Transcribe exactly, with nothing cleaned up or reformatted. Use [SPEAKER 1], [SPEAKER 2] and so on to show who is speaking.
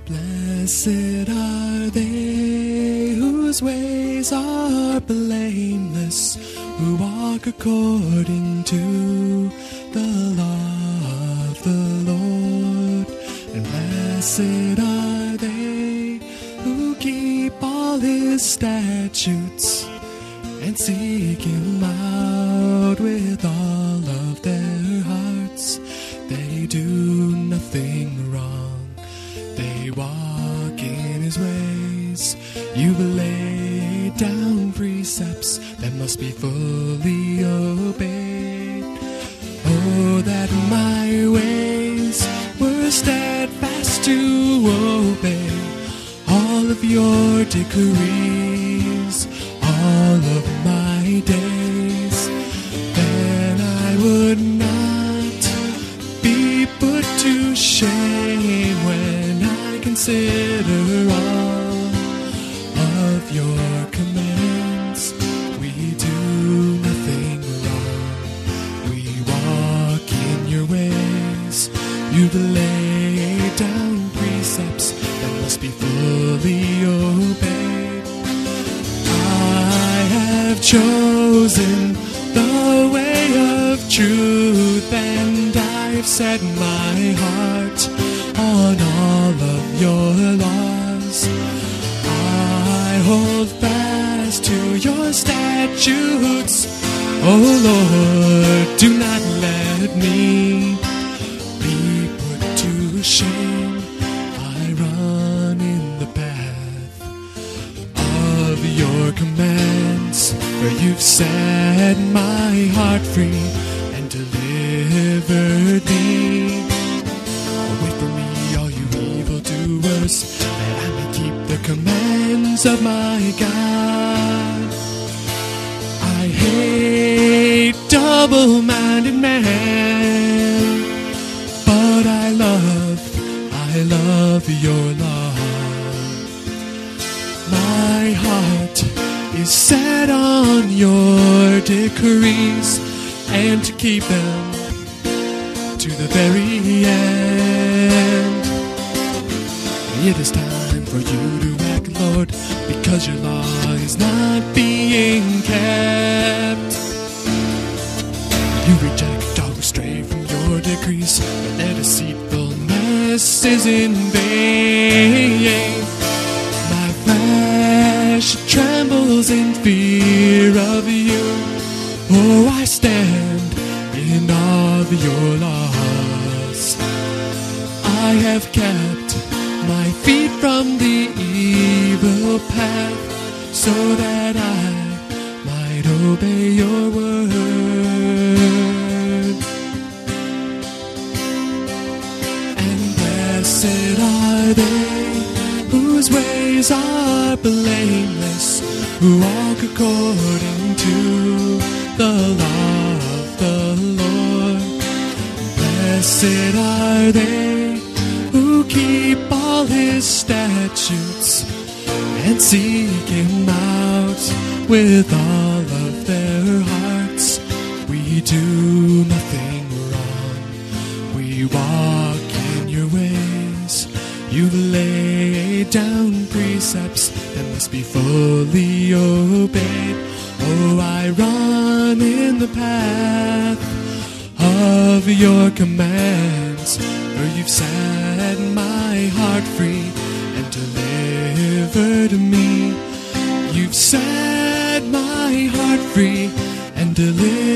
[SPEAKER 1] Blessed are they whose ways are blameless, who walk according to the law of the Lord. And blessed are they who keep all his statutes and seek him out with all of their hearts. They do nothing wrong, they walk in his ways. You've laid down precepts that must be fully obeyed. Oh, that my ways were steadfast to obey all of your decrees all of my days. Then I would not be put to shame when I consider all of your commands. We do nothing wrong, we walk in your ways. You've laid down precepts that must be fully obeyed. I have chosen the way of truth, and I've set my heart on all of your laws. I hold fast to your statutes. Oh Lord, do not let me be put to shame. I run in the path of your commands, for you've set my heart free and delivered me. Away from me, all you evildoers, that I may keep the commands of my God. I hate double-minded man, but I love, I love your law. My heart is set on your decrees, and to keep them to the very end. It is time for you to act, Lord, because your law is not being kept. You reject all who stray from your decrees, and their deceitfulness is in vain. My flesh trembles in fear of you. Oh, I stand in awe of your laws. I have kept my feet from the evil path, so that I might obey your word. And blessed are they whose ways are blameless, who walk according to the law of the Lord. Blessed are they who keep all his statutes and seek him out with all of their hearts. We do nothing wrong, we walk in your ways. You've laid down precepts that must be fully obeyed. Oh, I run in the path of your commands, for you've set my heart free and delivered me. You've set my heart free and delivered